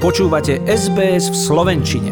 Počúvate SBS v slovenčine.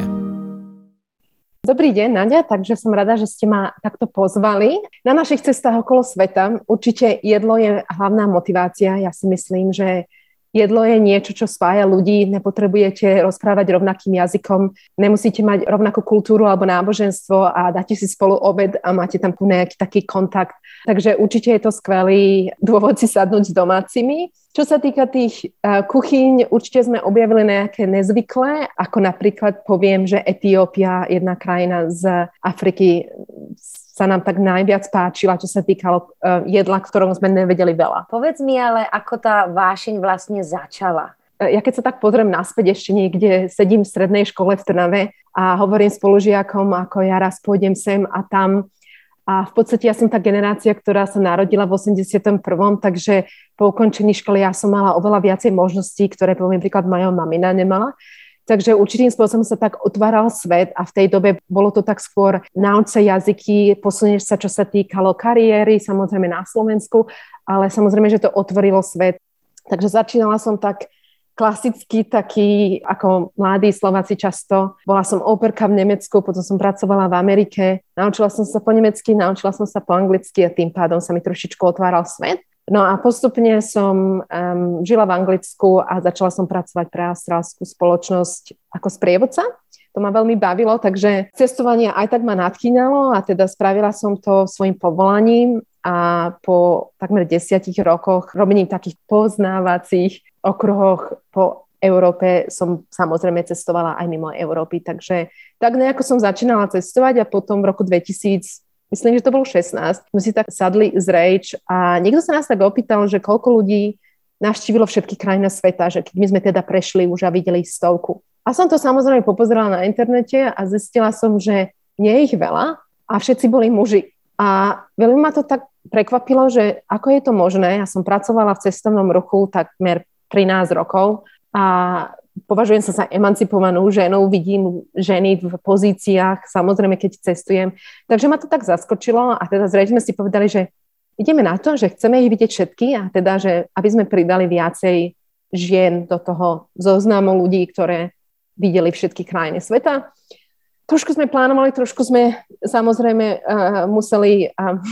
Dobrý deň, Nadia, takže som rada, že ste ma takto pozvali. Na našich cestách okolo sveta určite jedlo je hlavná motivácia. Ja si myslím, že jedlo je niečo, čo spája ľudí. Nepotrebujete rozprávať rovnakým jazykom, nemusíte mať rovnakú kultúru alebo náboženstvo a dáte si spolu obed a máte tam nejaký taký kontakt. Takže určite je to skvelý dôvod si sadnúť s domácimi. Čo sa týka tých kuchyň, určite sme objavili nejaké nezvyklé, ako napríklad poviem, že Etiópia, jedna krajina z Afriky, sa nám tak najviac páčila, čo sa týkalo jedla, ktorom sme nevedeli veľa. Povedz mi ale, ako tá vášeň vlastne začala? Ja keď sa tak pozriem naspäť, ešte niekde sedím v strednej škole v Trnave a hovorím spolužiakom, ako ja raz pôjdem sem a tam. A v podstate ja som tá generácia, ktorá sa narodila v 81., takže po ukončení školy ja som mala oveľa viacej možností, ktoré poviem príklad moja mamina nemala. Takže určitým spôsobom sa tak otváral svet a v tej dobe bolo to tak skôr nauč sa jazyky, posunieš sa, čo sa týkalo kariéry, samozrejme na Slovensku, ale samozrejme, že to otvorilo svet. Takže začínala som tak klasicky taký, ako mladí Slováci často. Bola som operka v Nemecku, potom som pracovala v Amerike. Naučila som sa po nemecky, naučila som sa po anglicky a tým pádom sa mi trošičku otváral svet. No a postupne som žila v Anglicku a začala som pracovať pre austrálskú spoločnosť ako sprievodca. To ma veľmi bavilo, takže cestovanie aj tak ma nadchýnalo a teda spravila som to svojim povolaním a po takmer 10 rokoch robením takých poznávacích okruhoch po Európe som samozrejme cestovala aj mimo Európy, takže tak nejako som začínala cestovať a potom v roku 2000, myslím, že to bolo 16, sme si tak sadli z Rage a niekto sa nás tak opýtal, že koľko ľudí navštívilo všetky krajiny sveta, že keď my sme teda prešli už a videli 100. A som to samozrejme popozerala na internete a zistila som, že nie je ich veľa a všetci boli muži. A veľmi ma to tak prekvapilo, že ako je to možné. Ja som pracovala v cestovnom ruchu takmer 13 rokov a považujem sa za emancipovanú ženu, vidím ženy v pozíciách, samozrejme, keď cestujem. Takže ma to tak zaskočilo a teda zrejme sme si povedali, že ideme na to, že chceme ich vidieť všetky a teda, že aby sme pridali viacej žien do toho zoznamu ľudí, ktoré videli všetky krajiny sveta. Trošku sme plánovali, trošku sme samozrejme museli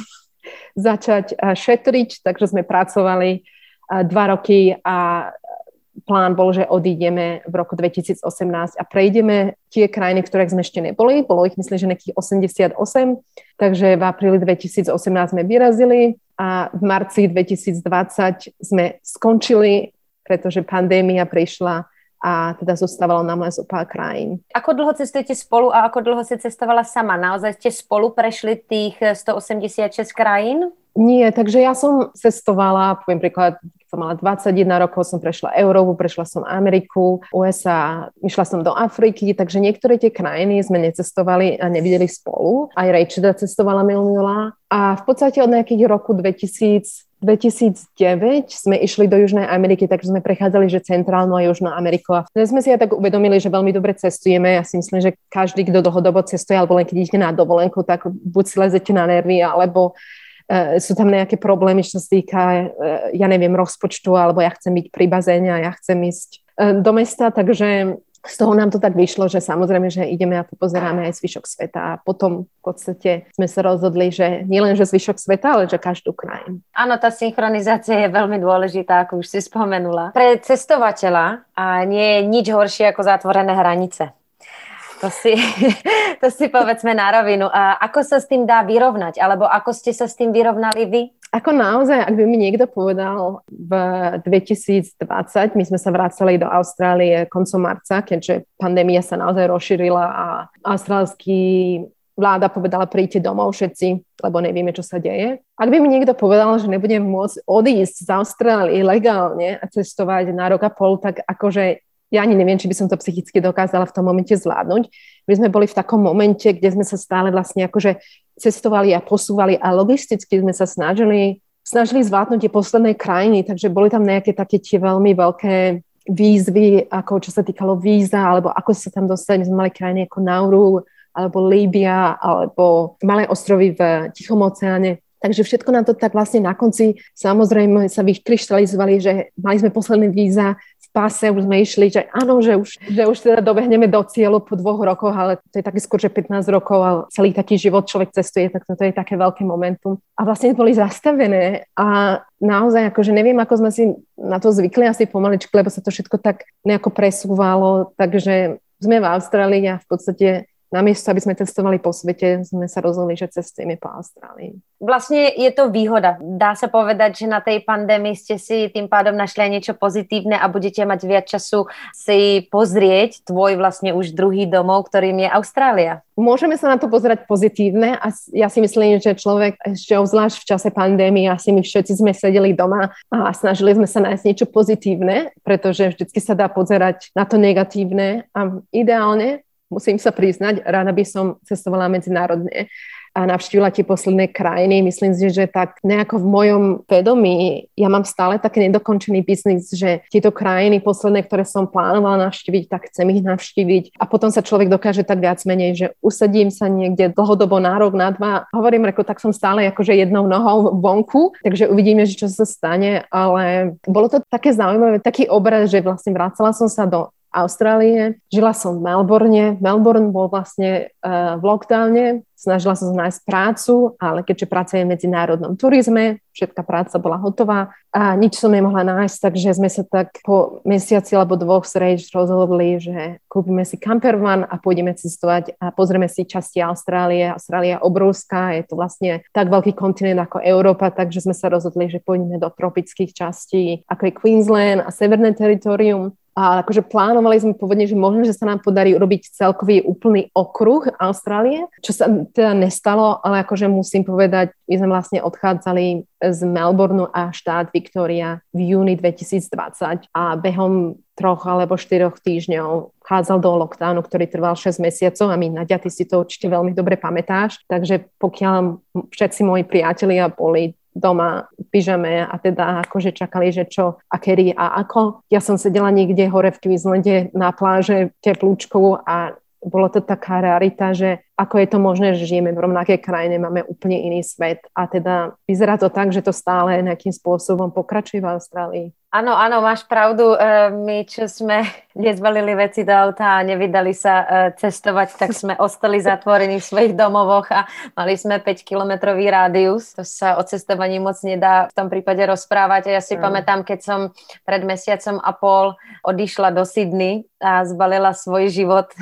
začať šetriť, takže sme pracovali 2 roky a plán bol, že odídeme v roku 2018 a prejdeme tie krajiny, ktoré sme ešte neboli. Bolo ich, myslím, že nejakých 88, takže v apríli 2018 sme vyrazili a v marci 2020 sme skončili, pretože pandémia prišla a teda zostávalo nám len zo pár krajín. Ako dlho cestujete spolu a ako dlho si cestovala sama? Naozaj ste spolu prešli tých 186 krajín? Nie, takže ja som cestovala, poviem príklad, som mala 21 rokov, som prešla Európu, prešla som Ameriku, USA, išla som do Afriky, takže niektoré tie krajiny sme necestovali a nevideli spolu. Aj Rachel cestovala milá. A v podstate od nejakých roku 2009 sme išli do Južnej Ameriky, takže sme prechádzali, že Centrálnu a Južnú Ameriku. A sme si aj tak uvedomili, že veľmi dobre cestujeme. Ja si myslím, že každý, kto dlhodobo cestuje, alebo len keď idete na dovolenku, tak buď si lezete na nervy, alebo sú tam nejaké problémy, čo sa týka, ja neviem, rozpočtu, alebo ja chcem byť pri bazéne a ja chcem ísť do mesta, takže z toho nám to tak vyšlo, že samozrejme, že ideme a pozeráme aj zvyšok sveta a potom v podstate sme sa rozhodli, že nielen, že zvyšok sveta, ale že každú krajinu. Áno, tá synchronizácia je veľmi dôležitá, ako už si spomenula. Pre cestovateľa nie je nič horšie ako zatvorené hranice. To si povedzme na rovinu. A ako sa s tým dá vyrovnať? Alebo ako ste sa s tým vyrovnali vy? Ako naozaj, ak by mi niekto povedal v 2020, my sme sa vracali do Austrálie koncom marca, keďže pandémia sa naozaj rozšírila a austrálsky vláda povedala, príďte domov všetci, lebo nevieme, čo sa deje. Ak by mi niekto povedal, že nebudem môcť odísť z Austrálie legálne a cestovať na rok a pol, tak akože ja ani neviem, či by som to psychicky dokázala v tom momente zvládnuť. My sme boli v takom momente, kde sme sa stále vlastne akože cestovali a posúvali a logisticky sme sa snažili zvládnuť tie posledné krajiny, takže boli tam nejaké také tie veľmi veľké výzvy, ako čo sa týkalo víza, alebo ako sa tam dostať. My sme mali krajiny ako Nauru, alebo Líbia, alebo malé ostrovy v Tichom oceáne. Takže všetko nám to tak vlastne na konci samozrejme sa vykryštalizovali, že mali sme posledné víza z pase, už sme išli, že áno, že už teda dobehneme do cieľu po 2 rokoch, ale to je také skôr, že 15 rokov a celý taký život človek cestuje, tak toto je také veľké momentum. A vlastne boli zastavené a naozaj akože neviem, ako sme si na to zvykli asi pomaličky, lebo sa to všetko tak nejako presúvalo, takže sme v Austrálii a v podstate namiesto, aby sme testovali po svete, sme sa rozhodli, že cestujeme po Austrálii. Vlastne je to výhoda. Dá sa povedať, že na tej pandémii ste si tým pádom našli aj niečo pozitívne a budete mať viac času si pozrieť tvoj vlastne už druhý domov, ktorým je Austrália. Môžeme sa na to pozerať pozitívne a ja si myslím, že človek ešte obzvlášť v čase pandémie, asi my všetci sme sedeli doma a snažili sme sa nájsť niečo pozitívne, pretože vždycky sa dá pozerať na to negatívne a ideálne musím sa priznať, rada by som cestovala medzinárodne a navštívila tie posledné krajiny. Myslím si, že tak nejako v mojom vedomí ja mám stále taký nedokončený biznis, že tieto krajiny posledné, ktoré som plánovala navštíviť, tak chcem ich navštíviť. A potom sa človek dokáže tak viac menej, že usadím sa niekde dlhodobo na rok, na 2. Hovorím, tak som stále akože jednou nohou vonku, takže uvidíme, že čo sa stane, ale bolo to také zaujímavé, taký obraz, že vlastne vracala som sa do Austrálie. Žila som v Melbourne. Melbourne bol vlastne v lockdowne. Snažila som sa nájsť prácu, ale keďže pracujem v medzinárodnom turizme, všetká práca bola hotová a nič som nemohla nájsť, takže sme sa tak po mesiaci alebo 2 rozhodli, že kúpime si campervan a pôjdeme cestovať a pozrieme si časti Austrálie. Austrália je obrovská, je to vlastne tak veľký kontinent ako Európa, takže sme sa rozhodli, že pôjdeme do tropických častí, ako je Queensland a Severné teritorium. A akože plánovali sme pôvodne, že možno, že sa nám podarí urobiť celkový úplný okruh Austrálie, čo sa teda nestalo, ale akože musím povedať, my sme vlastne odchádzali z Melbourneu a štát Victoria v júni 2020 a behom 3 alebo 4 týždňov vchádzal do lockdownu, ktorý trval 6 mesiacov a my, Nadia, ty si to určite veľmi dobre pamätáš, takže pokiaľ všetci moji priatelia boli doma v pyžame a teda akože čakali, že čo a kedy a ako. Ja som sedela niekde hore v Queenslande na pláže teplúčkou a bolo to taká rarita, že ako je to možné, že žijeme v rovnakej krajine, máme úplne iný svet a teda vyzerá to tak, že to stále nejakým spôsobom pokračuje v Austrálii. Áno, máš pravdu. My, čo sme nezbalili veci do auta a nevydali sa cestovať, tak sme ostali zatvorení v svojich domovoch a mali sme 5-kilometrový rádius. To sa o cestovaní moc nedá v tom prípade rozprávať. A ja si pamätám, keď som pred mesiacom a pol odišla do Sydney a zbalila svoj život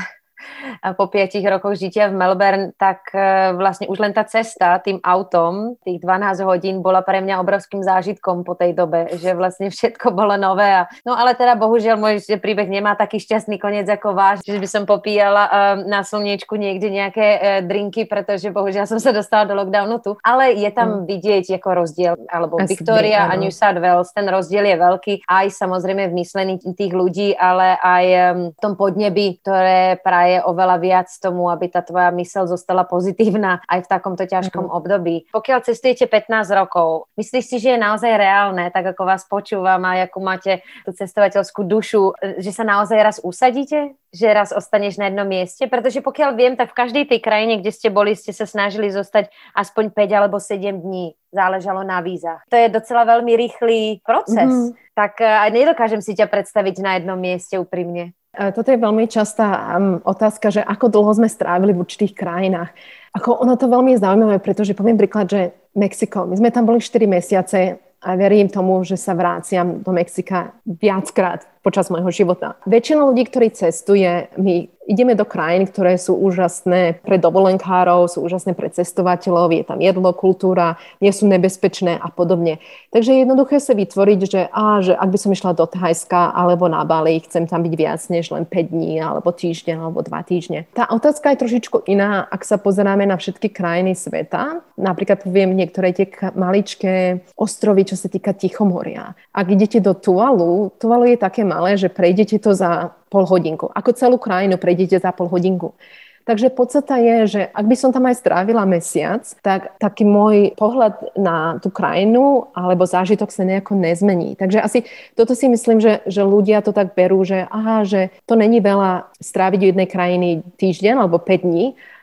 a po 5 rokoch žitia v Melbourne, tak vlastne už len tá cesta tým autom, tých 12 hodín bola pre mňa obrovským zážitkom po tej dobe, že vlastne všetko bolo nové. No ale teda bohužiaľ môj príbeh nemá taký šťastný koniec ako váš, že by som popíjala na slniečku niekde nejaké drinky, pretože bohužiaľ som sa dostala do lockdownu tu. Ale je tam vidieť ako rozdiel, alebo Victoria a New South Wales, ten rozdiel je veľký, aj samozrejme v myslení tých ľudí, ale aj v tom podnebi, ktoré praje oveľa viac tomu, aby tá tvoja myseľ zostala pozitívna aj v takomto ťažkom období. Pokiaľ cestujete 15 rokov, myslíš si, že je naozaj reálne, tak ako vás počúvam a ako máte tú cestovateľskú dušu, že sa naozaj raz usadíte? Že raz ostaneš na jednom mieste? Pretože pokiaľ viem, tak v každej tej krajine, kde ste boli, ste sa snažili zostať aspoň 5 alebo 7 dní. Záležalo na vízach. To je docela veľmi rýchly proces. Tak aj nedokážem si ťa predstaviť na jednom mieste úprimne. Toto je veľmi častá otázka, že ako dlho sme strávili v určitých krajinách. Ako ono to veľmi je zaujímavé, pretože poviem príklad, že Mexiko. My sme tam boli 4 mesiace a verím tomu, že sa vráciam do Mexika viackrát počas môjho života. Väčšina ľudí, ktorí cestuje, my ideme do krajín, ktoré sú úžasné pre dovolenkárov, sú úžasné pre cestovateľov, je tam jedlo, kultúra, nie sú nebezpečné a podobne. Takže je jednoduché sa vytvoriť, že ak by som išla do Thajska alebo na Bali, chcem tam byť viac než len 5 dní, alebo týždeň, alebo 2 týždne. Tá otázka je trošičku iná, ak sa pozeráme na všetky krajiny sveta. Napríklad poviem niektoré tie maličké ostrovy, čo sa týka Tichomoria. Ak idete do Tuvalu je také malé, že prejdete to za pol hodinku. Ako celú krajinu prejdete za pol hodinku. Takže podstata je, že ak by som tam aj strávila mesiac, tak taký môj pohľad na tú krajinu alebo zážitok sa nejako nezmení. Takže asi toto si myslím, že ľudia to tak berú, že že to není veľa stráviť v jednej krajiny týždeň alebo 5 dní,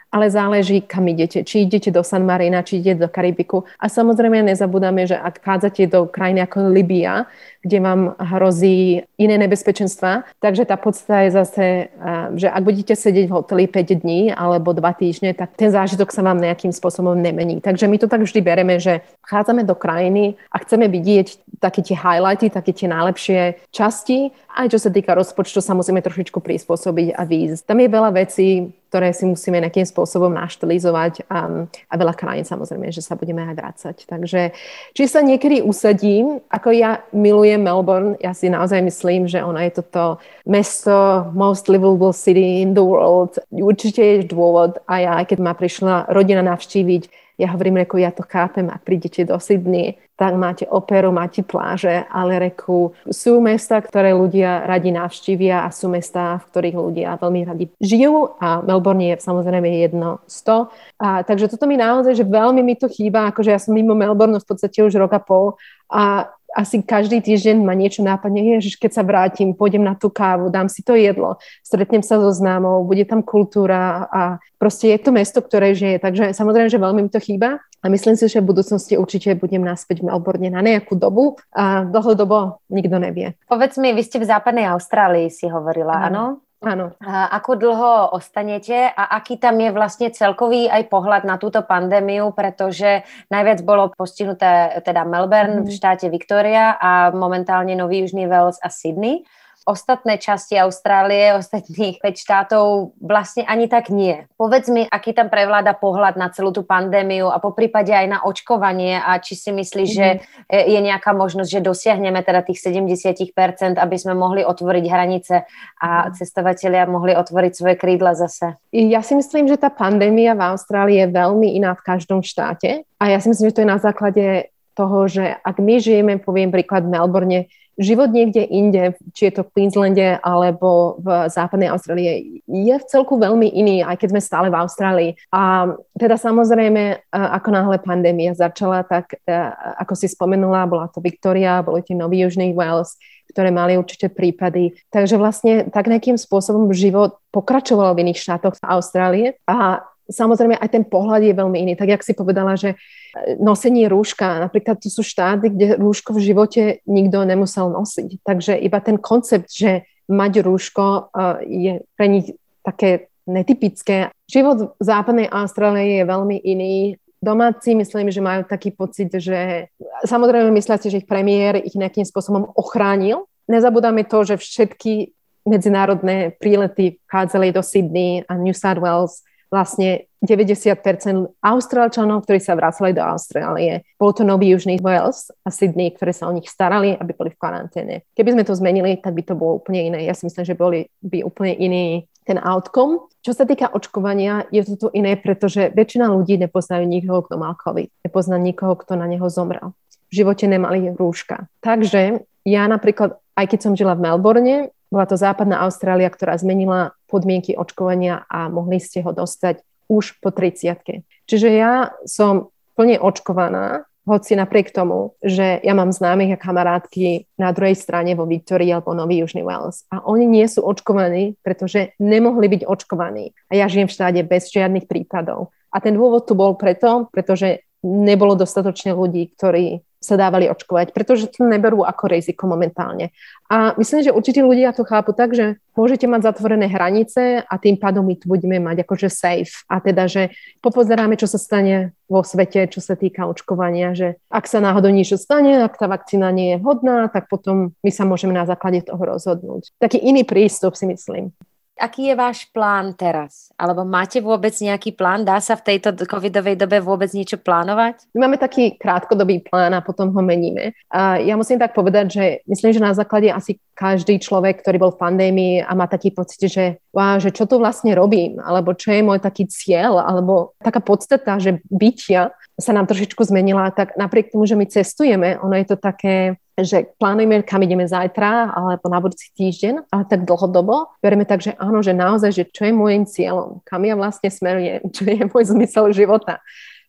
ale záleží, kam idete. Či idete do San Marina, či idete do Karibiku. A samozrejme nezabúdame, že ak chádzate do krajiny ako Libya, kde vám hrozí iné nebezpečenstva, takže tá podstata je zase, že ak budete sedieť v hoteli 5 dní alebo 2 týždne, tak ten zážitok sa vám nejakým spôsobom nemení. Takže my to tak vždy bereme, že chádzame do krajiny a chceme vidieť také tie highlighty, také tie najlepšie časti. Aj čo sa týka rozpočtu, sa musíme trošičku prispôsobiť a výjsť. Tam je veľa vecí, ktoré si musíme nejakým spôsobom naštilizovať a veľa krajín samozrejme, že sa budeme aj vrácať. Takže či sa niekedy usadím, ako ja milujem Melbourne, ja si naozaj myslím, že ona je toto mesto most livable city in the world. Určite je dôvod a ja, aj keď ma prišla rodina navštíviť, ja hovorím, reku, ja to chápem, ak prídete do Sydney, tak máte operu, máte pláže, ale reku, sú mesta, ktoré ľudia radi navštívia a sú mesta, v ktorých ľudia veľmi radi žijú a Melbourne je samozrejme jedno z to. Takže toto mi naozaj, že veľmi mi to chýba, akože ja som mimo Melbourne v podstate už rok a pol a asi každý týždeň ma niečo nápadne, ježiš, keď sa vrátim, pôjdem na tú kávu, dám si to jedlo, stretnem sa so známou, bude tam kultúra a proste je to mesto, ktoré žije. Takže samozrejme, že veľmi mi to chýba a myslím si, že v budúcnosti určite budem naspäť v Melbourne na nejakú dobu a dlhodobo nikto nevie. Povedz mi, vy ste v západnej Austrálii, si hovorila, áno? Áno. A ako dlho ostanete a aký tam je vlastne celkový aj pohľad na túto pandémiu, pretože najviac bolo postihnuté teda Melbourne v štáte Victoria a momentálne Nový Južný Wales a Sydney. Ostatné časti Austrálie, ostatných 5 štátov vlastne ani tak nie. Povedz mi, aký tam prevláda pohľad na celú tú pandémiu a poprípade aj na očkovanie a či si myslíš, že je nejaká možnosť, že dosiahneme teda tých 70%, aby sme mohli otvoriť hranice a cestovatelia mohli otvoriť svoje krídla zase. Ja si myslím, že tá pandémia v Austrálii je veľmi iná v každom štáte a ja si myslím, že to je na základe toho, že ak my žijeme, poviem príklad v Melbourne, život niekde inde, či je to v Queenslande alebo v západnej Austrálii, je v celku veľmi iný, aj keď sme stále v Austrálii. A teda samozrejme, ako náhle pandémia začala, tak ako si spomenula, bola to Victoria, boli tie Nový Južný Wales, ktoré mali určite prípady. Takže vlastne tak nejakým spôsobom život pokračoval v iných štátoch Austrálie a samozrejme aj ten pohľad je veľmi iný. Tak, jak si povedala, že nosenie rúška, napríklad to sú štáty, kde rúško v živote nikto nemusel nosiť. Takže iba ten koncept, že mať rúško je pre nich také netypické. Život v západnej Austrálie je veľmi iný. Domáci myslím, že majú taký pocit, že samozrejme myslia si, že ich premiér ich nejakým spôsobom ochránil. Nezabúdame to, že všetky medzinárodné prílety vchádzali do Sydney a New South Wales. Vlastne 90% Austrálčanov, ktorí sa vracali do Austrálie. Bol to Nový Južný Wales a Sydney, ktoré sa o nich starali, aby boli v karanténe. Keby sme to zmenili, tak by to bolo úplne iné. Ja si myslím, že by úplne iný ten outcome. Čo sa týka očkovania, je to tu iné, pretože väčšina ľudí nepoznajú nikoho, kto mal COVID. Nepozná nikoho, kto na neho zomrel. V živote nemali rúška. Takže ja napríklad, aj keď som žila v Melbourne, bola to západná Austrália, ktorá zmenila podmienky očkovania a mohli ste ho dostať už po 30-ke. Čiže ja som plne očkovaná, hoci napriek tomu, že ja mám známych a kamarátky na druhej strane vo Victorii alebo Nový Južný Wales. A oni nie sú očkovaní, pretože nemohli byť očkovaní. A ja žijem v štáte bez žiadnych prípadov. A ten dôvod tu bol pretože nebolo dostatočne ľudí, ktorí sa dávali očkovať, pretože to neberú ako riziko momentálne. A myslím, že určite ľudia to chápu tak, že môžete mať zatvorené hranice a tým pádom my tu budeme mať akože safe. A teda, že popozeráme, čo sa stane vo svete, čo sa týka očkovania, že ak sa náhodou niečo stane, ak tá vakcína nie je vhodná, tak potom my sa môžeme na základe toho rozhodnúť. Taký iný prístup si myslím. Aký je váš plán teraz? Alebo máte vôbec nejaký plán? Dá sa v tejto covidovej dobe vôbec niečo plánovať? My máme taký krátkodobý plán a potom ho meníme. A ja musím tak povedať, že myslím, že na základe asi každý človek, ktorý bol v pandémii a má taký pocit, že wow, že čo tu vlastne robím? Alebo čo je môj taký cieľ? Alebo taká podstata, že bytia sa nám trošičku zmenila. Tak napriek tomu, že my cestujeme, ono je to také, že plánujeme, kam ideme zajtra alebo na budúci týždeň, ale tak dlhodobo berieme tak, že áno, že naozaj, že čo je môjim cieľom, kam ja vlastne smerujem, čo je môj zmysel života.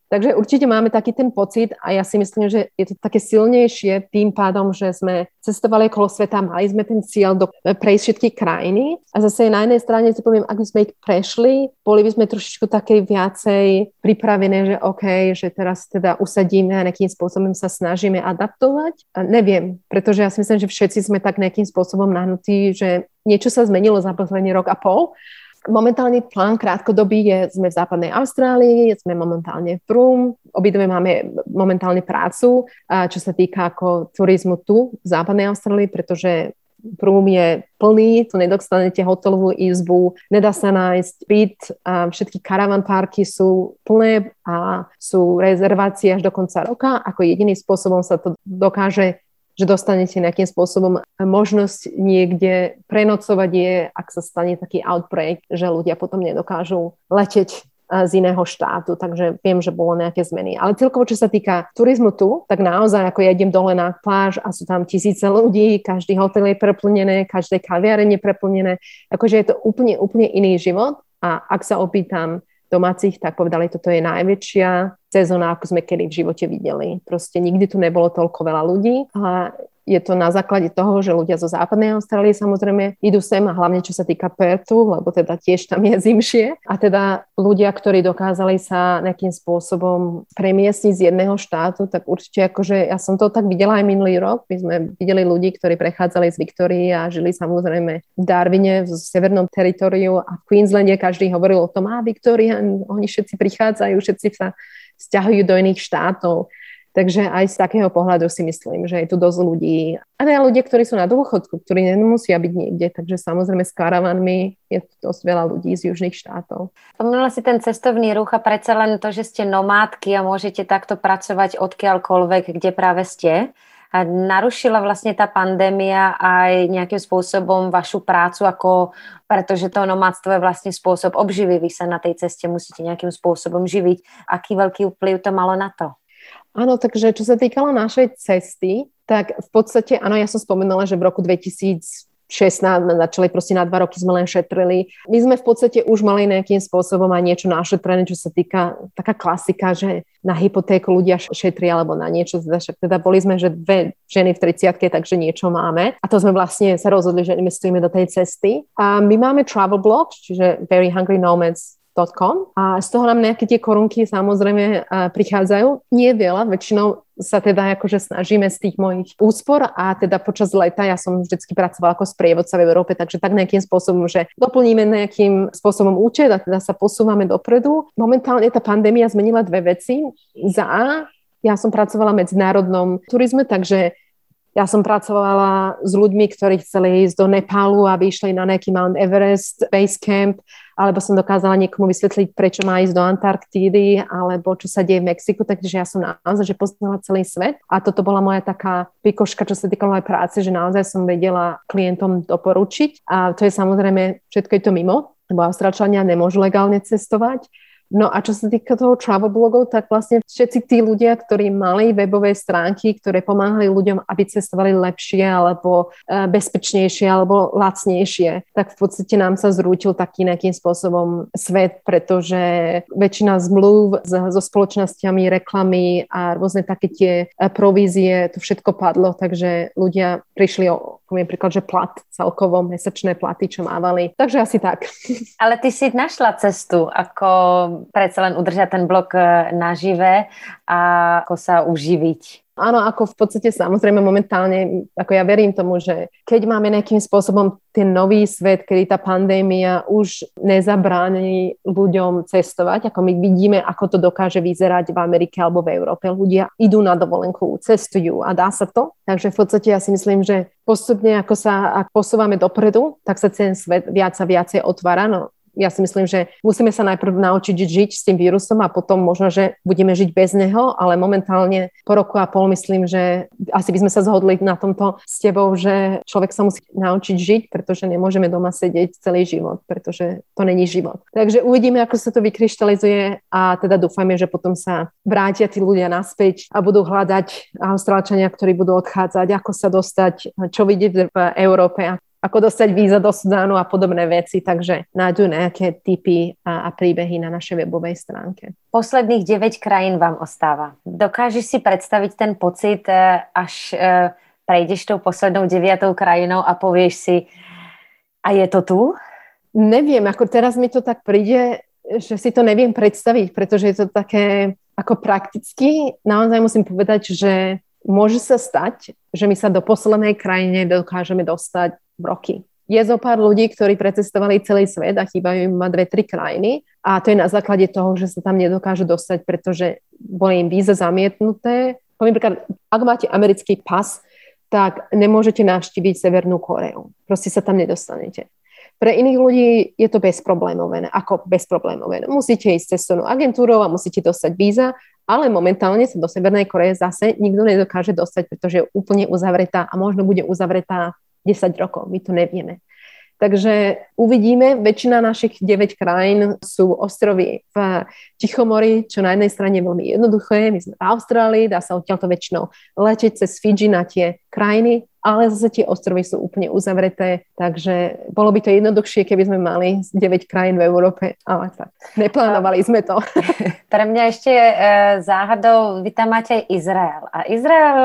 Takže určite máme taký ten pocit a ja si myslím, že je to také silnejšie tým pádom, že sme cestovali okolo sveta, mali sme ten cieľ prejsť všetky krajiny a zase na jednej strane si poviem, ak by sme ich prešli, boli by sme trošičku také viacej pripravené, že OK, že teraz teda usadíme a nejakým spôsobom sa snažíme adaptovať. A neviem, pretože ja si myslím, že všetci sme tak nejakým spôsobom nahnutí, že niečo sa zmenilo za posledný rok a pol. Momentálny plán krátkodobý sme v západnej Austrálii, sme momentálne v Broome, obidve máme momentálne prácu, čo sa týka ako turizmu tu v západnej Austrálii, pretože Broome je plný, tu nedostanete hotelovú izbu, nedá sa nájsť byt, všetky caravan parky sú plné a sú rezervácie až do konca roka. Ako jediným spôsobom sa to dokáže, že dostanete nejakým spôsobom možnosť niekde prenocovať je, ak sa stane taký outbreak, že ľudia potom nedokážu leteť z iného štátu, takže viem, že bolo nejaké zmeny. Ale celkovo, čo sa týka turizmu tu, tak naozaj, ako ja idem dole na pláž a sú tam tisíce ľudí, každý hotel je preplnené, každé kaviareň je preplnené, akože je to úplne iný život a ak sa opýtam domácich, tak povedali, toto je najväčšia sezóna, ako sme kedy v živote videli. Proste nikdy tu nebolo toľko veľa ľudí a je to na základe toho, že ľudia zo západnej Austrálie samozrejme idú sem a hlavne čo sa týka Perthu, lebo teda tiež tam je zimšie. A teda ľudia, ktorí dokázali sa nejakým spôsobom premiestniť z jedného štátu, tak určite akože ja som to tak videla aj minulý rok. My sme videli ľudí, ktorí prechádzali z Victorie a žili samozrejme v Darwine, v severnom teritoriu a v Queenslande každý hovoril o tom, Victoria, oni všetci prichádzajú, všetci sa sťahujú do iných štátov. Takže aj z takého pohľadu si myslím, že je tu dosť ľudí. A aj ľudia, ktorí sú na dôchodku, ktorí nemusia byť niekde. Takže samozrejme s karavanmi je tu dosť veľa ľudí z južných štátov. Spomínala si ten cestovný ruch a predsa len to, že ste nomádky a môžete takto pracovať odkiaľkoľvek, kde práve ste. A narušila vlastne tá pandémia aj nejakým spôsobom vašu prácu, pretože to nomádstvo je vlastne spôsob obživy. Vy sa na tej ceste musíte nejakým spôsobom živiť. Aký veľký vplyv to malo na to? Áno, takže čo sa týkalo našej cesty, tak v podstate, áno, ja som spomenula, že v roku 2016 sme začali proste na 2 roky sme len šetrili. My sme v podstate už mali nejakým spôsobom aj niečo našetrené, čo sa týka taká klasika, že na hypotéku ľudia šetria alebo na niečo, teda boli sme, že 2 ženy v 30-ke, takže niečo máme. A to sme vlastne sa rozhodli, že investujeme do tej cesty. A my máme travel blog, čiže veryhungrynomads.com a z toho nám nejaké tie korunky samozrejme prichádzajú. Nie veľa, väčšinou sa teda akože snažíme z tých mojich úspor a teda počas leta ja som vždycky pracovala ako sprievodca v Európe, takže tak nejakým spôsobom, že doplníme nejakým spôsobom účet a teda sa posúvame dopredu. Momentálne tá pandémia zmenila 2 veci. Ja som pracovala v medzinárodnom turizme, takže ja som pracovala s ľuďmi, ktorí chceli ísť do Nepálu a vyšli na nejaký Mount Everest, Base Camp, alebo som dokázala niekomu vysvetliť, prečo má ísť do Antarktídy, alebo čo sa deje v Mexiku, takže ja som naozaj že poznala celý svet. A toto bola moja taká pikoška, čo sa týkala mojej práce, že naozaj som vedela klientom doporučiť. A to je samozrejme, všetko je to mimo, lebo Austrálčania nemôžu legálne cestovať. No a čo sa týka toho travel blogov, tak vlastne všetci tí ľudia, ktorí mali webové stránky, ktoré pomáhali ľuďom, aby cestovali lepšie alebo bezpečnejšie alebo lacnejšie, tak v podstate nám sa zrútil taký nejakým spôsobom svet, pretože väčšina zmluv so spoločnosťami, reklamy a rôzne také tie provízie, to všetko padlo, takže ľudia prišli poviem príklad, že plat celkovo, mesačné platy, čo mávali. Takže asi tak. Ale ty si našla cestu, ako predsa len udržať ten blog nažive a ako sa uživiť. Áno, ako v podstate samozrejme momentálne, ako ja verím tomu, že keď máme nejakým spôsobom ten nový svet, kedy tá pandémia už nezabráni ľuďom cestovať, ako my vidíme, ako to dokáže vyzerať v Amerike alebo v Európe. Ľudia idú na dovolenku, cestujú a dá sa to. Takže v podstate ja si myslím, že postupne ako posúvame dopredu, tak sa ten svet viac a viacej otvára. No, ja si myslím, že musíme sa najprv naučiť žiť s tým vírusom a potom možno, že budeme žiť bez neho, ale momentálne po roku a pol myslím, že asi by sme sa zhodli na tomto s tebou, že človek sa musí naučiť žiť, pretože nemôžeme doma sedieť celý život, pretože to není život. Takže uvidíme, ako sa to vykryštalizuje a teda dúfajme, že potom sa vrátia tí ľudia naspäť a budú hľadať Austrálčania, ktorí budú odchádzať, ako sa dostať, čo vidieť v Európe a ako dostať víza do Sudánu a podobné veci, takže nájdú nejaké tipy a príbehy na našej webovej stránke. Posledných 9 krajín vám ostáva. Dokážeš si predstaviť ten pocit, až prejdeš tou poslednou 9. krajinou a povieš si, a je to tu? Neviem, ako teraz mi to tak príde, že si to neviem predstaviť, pretože je to také ako prakticky. Naozaj musím povedať, že môže sa stať, že my sa do poslednej krajine dokážeme dostať v roky. Je zo pár ľudí, ktorí precestovali celý svet a chýbajú im 2-3 krajiny a to je na základe toho, že sa tam nedokážu dostať, pretože boli im víza zamietnuté. Poviem príklad, ak máte americký pas, tak nemôžete navštíviť Severnú Koreu. Proste sa tam nedostanete. Pre iných ľudí je to bezproblémové. Ako bezproblémové? Musíte ísť cestovnou agentúrou a musíte dostať víza, ale momentálne sa do Severnej Koreje zase nikto nedokáže dostať, pretože je úplne uzavretá a možno bude uzavretá 10 rokov. My to nevieme. Takže uvidíme, väčšina našich 9 krajín sú ostrovy v Tichomori, čo na jednej strane je veľmi jednoduché. My sme v Austrálii, dá sa odtiaľto väčšinou letieť cez Fidži na tie krajiny, ale zase tie ostrovy sú úplne uzavreté, takže bolo by to jednoduchšie, keby sme mali 9 krajín v Európe, ale tak, neplánovali sme to. Pre mňa ešte záhadou, vy tam máte aj Izrael. A Izrael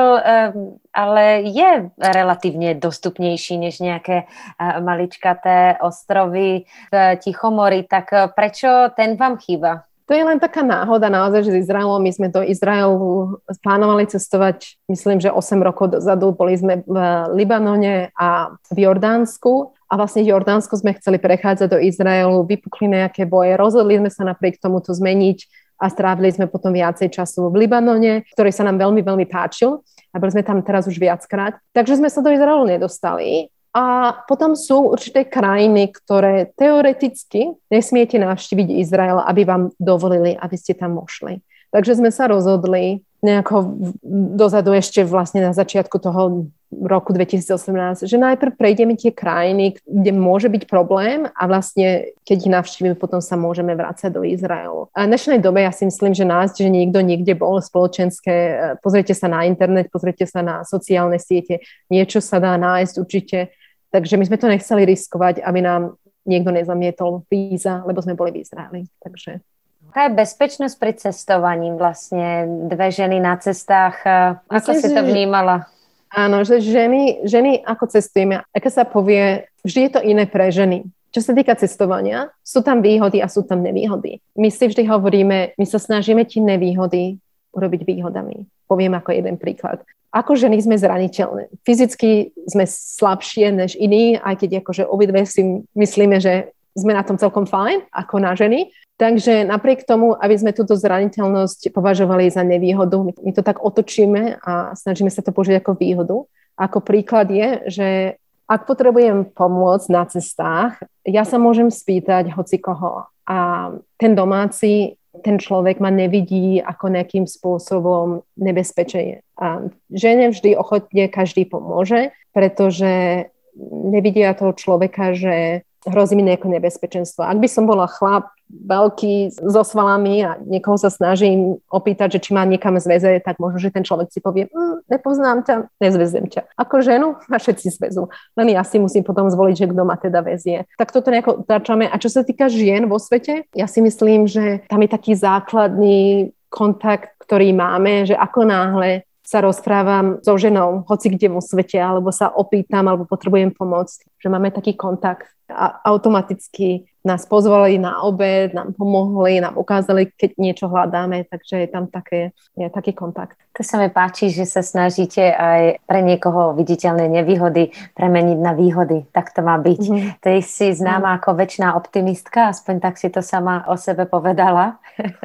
ale je relatívne dostupnejší než nejaké maličkaté ostrovy v Tichomori, tak prečo ten vám chýba? To je len taká náhoda naozaj, že s Izraelom, my sme do Izraelu plánovali cestovať, myslím, že 8 rokov dozadu, boli sme v Libanone a v Jordánsku a vlastne v Jordánsku sme chceli prechádzať do Izraelu, vypukli nejaké boje, rozhodli sme sa napriek tomu to zmeniť a strávili sme potom viacej času v Libanone, ktorý sa nám veľmi, veľmi páčil a boli sme tam teraz už viackrát. Takže sme sa do Izraelu nedostali. A potom sú určité krajiny, ktoré teoreticky nesmiete navštíviť Izrael, aby vám dovolili, aby ste tam mošli. Takže sme sa rozhodli nejako dozadu ešte vlastne na začiatku toho roku 2018, že najprv prejdeme tie krajiny, kde môže byť problém a vlastne keď ich navštívime, potom sa môžeme vrácať do Izraelu. A v dnešnej dobe ja si myslím, že nájsť, že niekto niekde bol spoločenské, pozrite sa na internet, pozrite sa na sociálne siete, niečo sa dá nájsť určite. Takže my sme to nechceli riskovať, aby nám niekto nezamietol víza, lebo sme boli v Izraeli. Takže. Aká je bezpečnosť pri cestovaní vlastne? 2 ženy na cestách. Ako si to vnímala? Áno, že ženy ako cestujeme, aké sa povie, vždy je to iné pre ženy. Čo sa týka cestovania, sú tam výhody a sú tam nevýhody. My si vždy hovoríme, my sa snažíme tie nevýhody urobiť výhodami. Poviem ako jeden príklad. Ako ženy sme zraniteľné. Fyzicky sme slabšie než iní, aj keď akože obidve si myslíme, že sme na tom celkom fajn, ako na ženy. Takže napriek tomu, aby sme túto zraniteľnosť považovali za nevýhodu, my to tak otočíme a snažíme sa to použiť ako výhodu. Ako príklad je, že ak potrebujem pomôcť na cestách, ja sa môžem spýtať hocikoho a ten domáci, ten človek ma nevidí ako nejakým spôsobom nebezpečenie. A žene vždy ochotne každý pomôže, pretože nevidia toho človeka, že hrozí mi nejaké nebezpečenstvo. Ak by som bola chlap veľký so svalami a niekoho sa snažím opýtať, že či ma niekam zväze, tak možno, že ten človek si povie, nepoznám ťa, nezväzem ťa. Ako ženu ma všetci zväzú. Len ja si musím potom zvoliť, že kto ma teda väzie. Tak toto nejako začame. A čo sa týka žien vo svete, ja si myslím, že tam je taký základný kontakt, ktorý máme, že ako náhle sa rozprávam so ženou, hoci kde vo svete, alebo sa opýtam, alebo potrebujem pomôcť, že máme taký kontakt a automaticky nás pozvali na obed, nám pomohli, nám ukázali, keď niečo hľadáme, takže je tam taký kontakt. To sa mi páči, že sa snažíte aj pre niekoho viditeľné nevýhody premeniť na výhody. Tak to má byť. Ty si známa ako večná optimistka, aspoň tak si to sama o sebe povedala.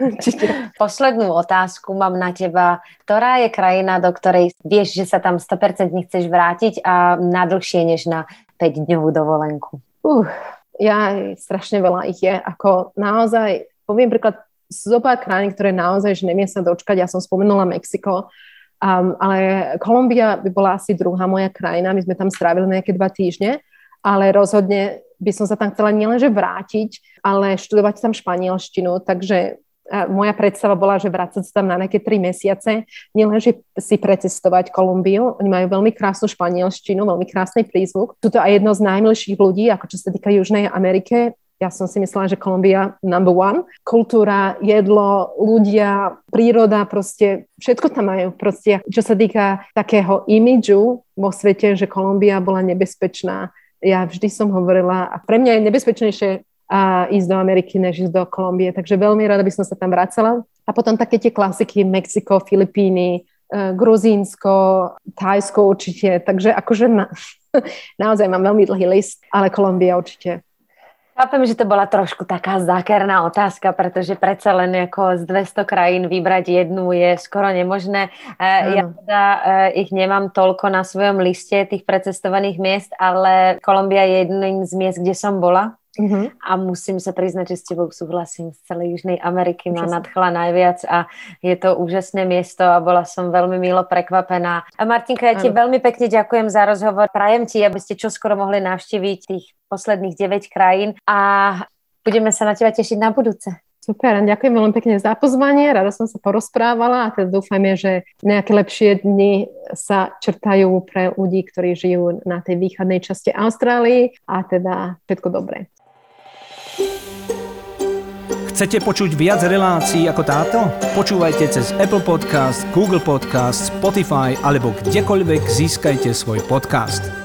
Poslednú otázku mám na teba. Ktorá je krajina, do ktorej vieš, že sa tam 100% chceš vrátiť a na dlhšie než na 5-dňovú dovolenku? Strašne veľa ich je. Ako naozaj, poviem príklad, zo pár krajín, ktoré naozaj, že neviem sa dočkať, ja som spomenula Mexiko, ale Kolumbia by bola asi druhá moja krajina, my sme tam strávili nejaké 2 týždne, ale rozhodne by som sa tam chcela nielenže vrátiť, ale študovať tam španielštinu, takže moja predstava bola, že vrácať sa tam na nejaké 3 mesiace, nielen, že si precestovať Kolumbiu, oni majú veľmi krásnu španielštinu, veľmi krásny prízvuk. Sú to aj jedno z najmilších ľudí, ako čo sa týka Južnej Amerike. Ja som si myslela, že Kolumbia number one. Kultúra, jedlo, ľudia, príroda, proste všetko tam majú. Proste, čo sa týka takého imidžu vo svete, že Kolumbia bola nebezpečná. Ja vždy som hovorila, a pre mňa je nebezpečnejšie ísť do Ameriky, než ísť do Kolumbie. Takže veľmi rada by som sa tam vracala. A potom také tie klasiky Mexiko, Filipíny, Gruzínsko, Thajsko určite. Takže akože naozaj mám veľmi dlhý list, ale Kolumbia určite. Chápem, že to bola trošku taká zákerná otázka, pretože predsa len ako z 200 krajín vybrať jednu je skoro nemožné. Ja teda ich nemám toľko na svojom liste tých precestovaných miest, ale Kolumbia je jedným z miest, kde som bola. A musím sa priznať, že s tebou súhlasím, z celej Južnej Ameriky ma nadchla najviac a je to úžasné miesto a bola som veľmi milo prekvapená. A Martinka, ja ti veľmi pekne ďakujem za rozhovor. Prajem ti, aby ste čoskoro mohli navštíviť tých posledných 9 krajín a budeme sa na teba tešiť na budúce. Super, ďakujem veľmi pekne za pozvanie, rada som sa porozprávala a teda dúfajme, že nejaké lepšie dni sa črtajú pre ľudí, ktorí žijú na tej východnej časti Austrálii a teda všetko dobré. Chcete počuť viac relácií ako táto? Počúvajte cez Apple Podcast, Google Podcast, Spotify alebo kdekoľvek získajte svoj podcast.